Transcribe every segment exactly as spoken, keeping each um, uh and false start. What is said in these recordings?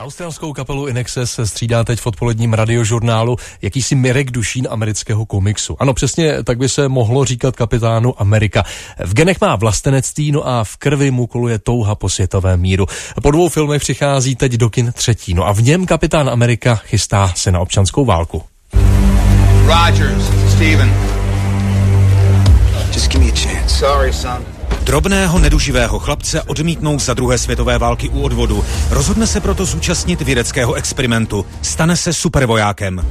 Australskou kapelu In Excess se střídá teď v odpoledním radiožurnálu jakýsi Mirek Dušín amerického komiksu. Ano, přesně tak by se mohlo říkat kapitánu Amerika. V genech má vlastenectví, no a v krvi mu koluje touha po světovém míru. Po dvou filmech přichází teď do kin třetí, no a v něm kapitán Amerika chystá se na občanskou válku. Rogers, Steven. Just give me a chance. Sorry, son. Drobného neduživého chlapce odmítnou za druhé světové války u odvodu. Rozhodne se proto zúčastnit vědeckého experimentu. Stane se supervojákem.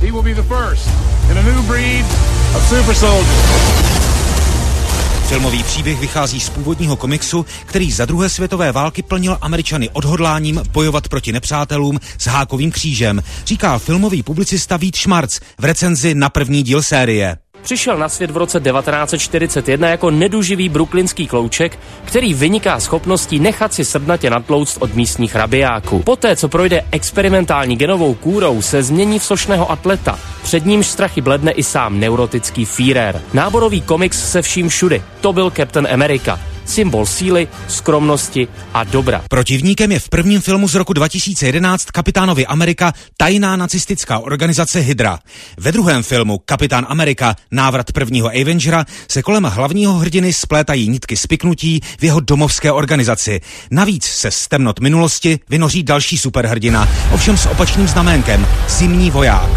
Filmový příběh vychází z původního komiksu, který za druhé světové války plnil Američany odhodláním bojovat proti nepřátelům s hákovým křížem, říká filmový publicista Vít Šmarc v recenzi na první díl série. Přišel na svět v roce devatenáct set čtyřicet jedna jako neduživý brooklynský klouček, který vyniká schopností nechat si srdnatě natlouct od místních rabijáků. Poté, co projde experimentální genovou kůrou, se změní v sošného atleta. Před nímž strachy bledne i sám neurotický Führer. Náborový komiks se vším všudy. To byl Captain America. Symbol síly, skromnosti a dobra. Protivníkem je v prvním filmu z roku dva tisíce jedenáct kapitánovi Amerika tajná nacistická organizace Hydra. Ve druhém filmu Kapitán Amerika, návrat prvního Avengera, se kolem hlavního hrdiny splétají nitky spiknutí v jeho domovské organizaci. Navíc se z temnot minulosti vynoří další superhrdina, ovšem s opačným znaménkem, zimní voják.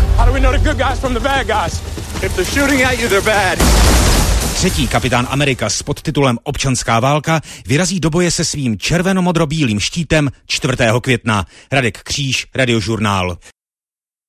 Třetí kapitán Amerika s podtitulem Občanská válka vyrazí do boje se svým červeno-modro-bílým štítem čtvrtého května. Radek Kříž, Radiožurnál.